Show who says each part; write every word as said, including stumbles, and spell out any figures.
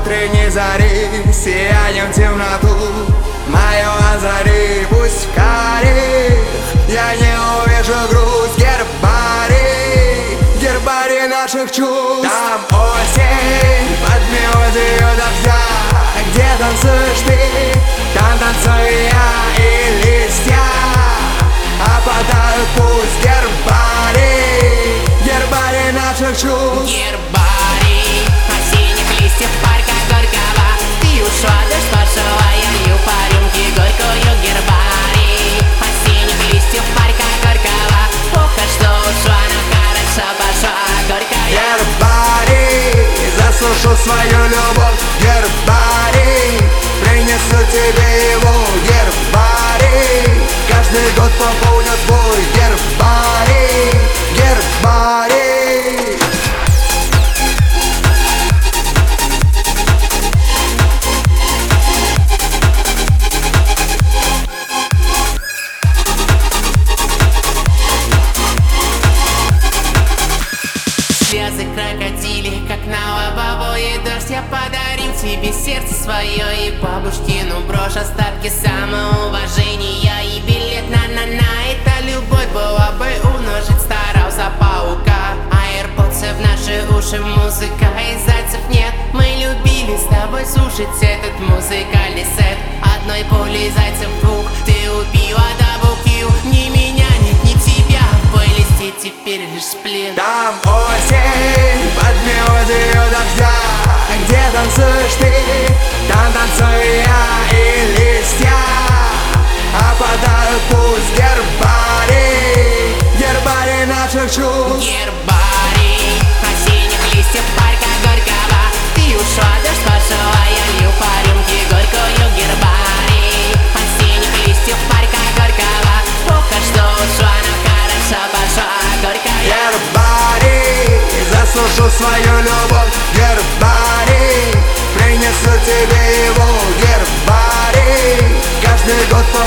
Speaker 1: утренней зари сиянием темноту мою озари. Пусть в карих я не увижу грусть, гербарий, гербарий наших чувств. Там осень под мелодию дождя, где танцуешь ты, там танцую я, и листья опадают. Пусть гербарий, гербарий наших чувств.
Speaker 2: Гербарий осенних листьев парка Горького. Ты ушла, дождь пошел, а я лью по рюмке горькую. Гербарий осенних листьев парка Горького. Плохо, что ушла, но хорошо пошла горькая.
Speaker 1: Гербарий, засушу свою любовь. Гербарий, принесу тебе его. Гербарий, каждый год пополнит твой. Гербарий, гербарий.
Speaker 2: Слезы крокодили, как на лобовое дождь. Я подарил тебе сердце свое и бабушкину брошь. Остатки самоуважения и билет на-на-на. Эта любовь была бы умножить, старался паука. Аирподсы в наши уши, музыка и зайцев нет. Мы любили с тобой слушать этот музыкальный сет. Одной пулей зайцев двух ты убила дабл килл. Ни меня нет, ни тебя в плейлисте теперь лишь сплин.
Speaker 1: Там осень под мелодию дождя, где танцуешь ты, там танцую я, и листья опадают. Пусть гербарий, гербарий наших чувств.
Speaker 2: Гербарий осенних листьев парка Горького. Ты ушла, дождь пошел, а я лью по рюмке горькую. Гербарий осенних листьев парка Горького. Плохо, что ушла, но хорошо пошла горькая.
Speaker 1: Гербарий, засушу свою любовь. Гербарий, принесу тебе его. Гербарий, каждый год по